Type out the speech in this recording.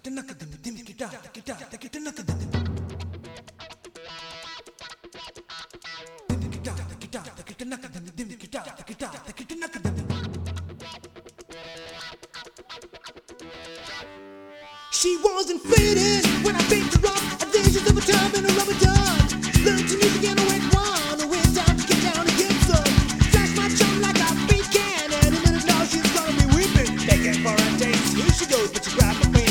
She wasn't fading when I picked her up. I think she's over time in a rubber duck. Learned to music and I went one. I went down to get down and get some. Flash my chum like a beacon. And a minute now she's gonna be weeping. Begging for a taste. Here she goes, but she grabbed my face.